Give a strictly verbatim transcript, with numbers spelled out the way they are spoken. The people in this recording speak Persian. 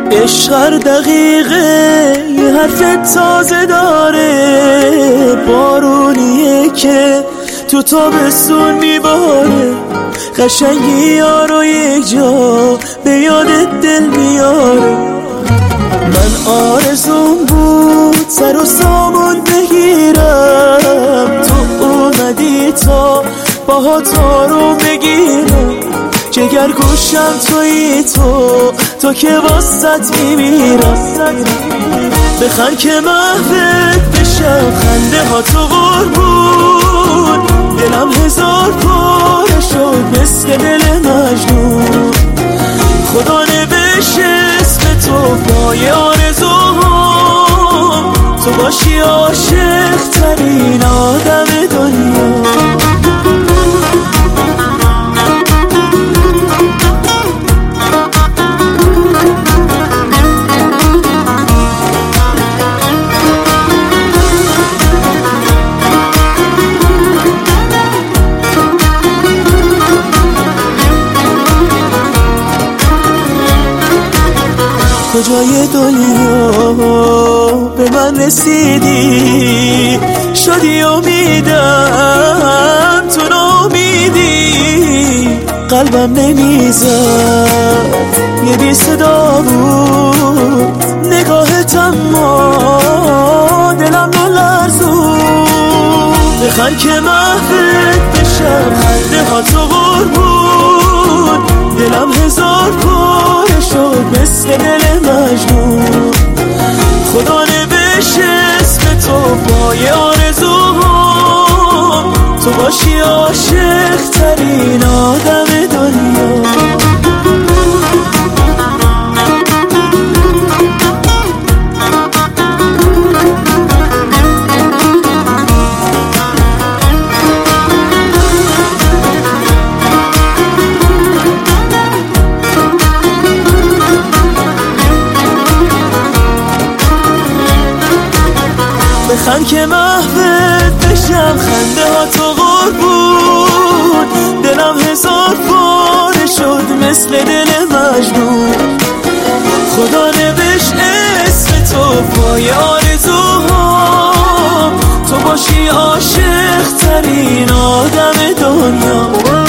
عشق هر دقیقه یه حرف تازه داره، بارونیه که تو تابستون میباره، قشنگی یارو یک جا به یادت دل میاره. من آرزون بود سر و سامون بگیرم، تو اومدی تا باهات آروم بگیرم، جگر گوشم تویی تو، تو که واسط میمیرم. بخند که محوت بشم، خنده ها تو قربون، دلم هزار پاره شد مثل دل مجنون. خدا نوشت اسم تو پای آرزوام، تو باشی عاشق ترین آدم دنیا. کجای دنیا به من رسیدی، شدی امیدم تو ناامیدی، قلبم نمیزد یه بی صدا بود، نگاهت اما دلم نلرزون. بخند که محوت بشم، خنده ها تو قربون، دلم هزار پاره شد مثل دل مجنون. خدا نوشت اسم تو پای آرزوام، تو باشی عاشق ترین آدم دنیا. بخند که محوت بشم، خنده ها تو قربون، دلم هزار پاره شد مثل دل مجنون. خدا نوشت اسم تو پای آرزوام، تو باشی عاشق ترین آدم دنیا.